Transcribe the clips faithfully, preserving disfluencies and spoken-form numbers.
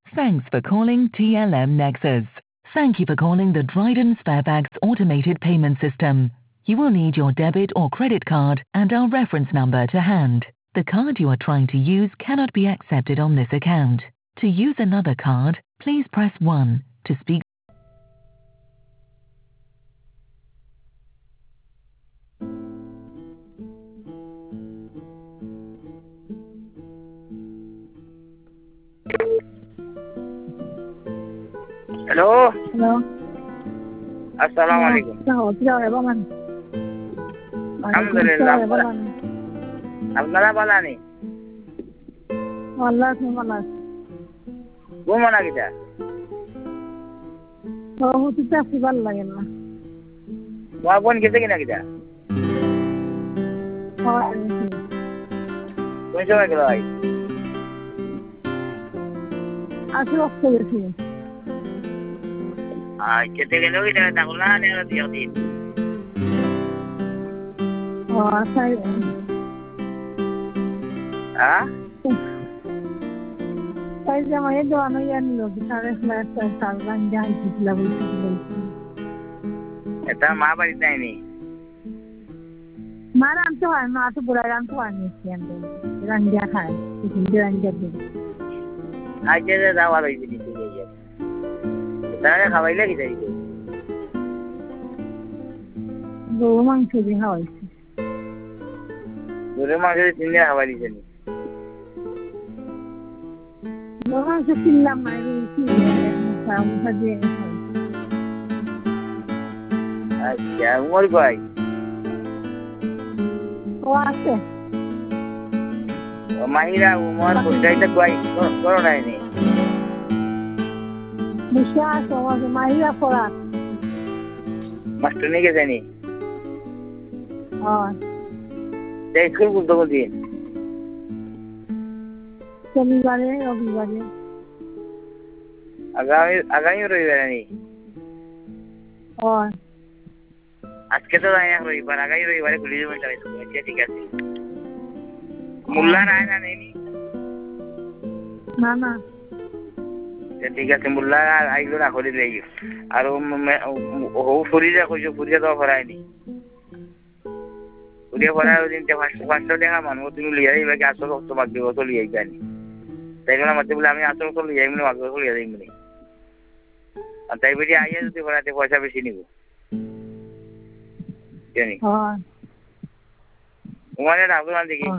Thanks for calling T L M Nexus. Thank you for calling the Dryden Fairfax Automated Payment System. You will need your debit or credit card and our reference number to hand. The card you are trying to use cannot be accepted on this account. To use another card, please press one. To speak Hello. Hello. Assalamualaikum. Hello. Hello. Hello. Alhamdulillah. আপনারা ভালো আছেন? আল্লাহ ভালো আছে। ঘুম না কিটা? ও হতে চাই ভালো লাগে না। ওয়া কোন গেছে কিনা কিটা? হয়। কোন সময় গেল ভাই? আজকে অফ গেছি। আই কেটে গেল কিটা তাহলে না নেরা দিও দিন। ও আসাই। হ্যাঁ? তাই যে আমার দোয়ানো ইয়ানিলো সাড়ে ফ্ল্যাট সাড়ে রান যাই দিলা বলছি। এটা মা বাড়ি যায়নি। মা রান্তে হয় মা তো বুড়া রান্তে হয় নি কেন রান্দিয়া খায় কিন্তু রান্দিয়া দিই আজ যে যাওয়া হইছে দিতে যাই তাহলে খাওয়াইলে কি যাইবে গরু মাংস দিয়ে খাওয়াইছি গরু মাংস দিয়ে তিন দিন খাওয়াইছে নি গরু মাংস কিনলাম না রুচি মুখা দিয়ে আচ্ছা উমর ভাই ও আছে ও মাহিরা উমর কোথায়টা কই করো নাইনি বিশ্বাস আমার মাহিরা পড়া মাস্টার নিয়ে গেছে নি হ্যাঁ এই স্কুল কোন কোন দিন শনিবারে রবিবারে আগামী আগামী রবিবারে নি হ্যাঁ আজকে তো যাই না রবিবার আগামী রবিবারে খুলে দেবো তাহলে আচ্ছা ঠিক আছে মোল্লা রায় না নেই না না ঠিক আছে মোল্লা আইলো না করে দেই আর ও ফুরিজা কইছো ফুরিজা তো ফরাইনি ফুরিজা ফরাই দিন তে ফার্স্ট ফার্স্ট দেখা মানুষ তুমি লিয়ে যাইবা কি আসল তোমাক দিব তো লিয়ে যাইনি তাই না মতে বলে আমি আসল তো লিয়ে যাইমনি মাগো তো লিয়ে যাইমনি আর তাই বেটি আইয়া যদি ফরাইতে পয়সা বেশি নিব জানি হ্যাঁ তোমারে রাখো না দেখি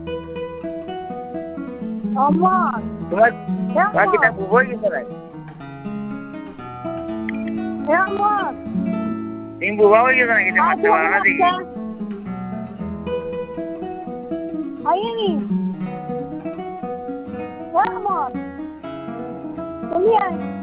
আমার তোমার বাকি তা বুবই গেছে না আমার তুমি বুবা হয়ে গেছে নাকি তোমার মারতে না দেখি আইনি আমার তুমি আই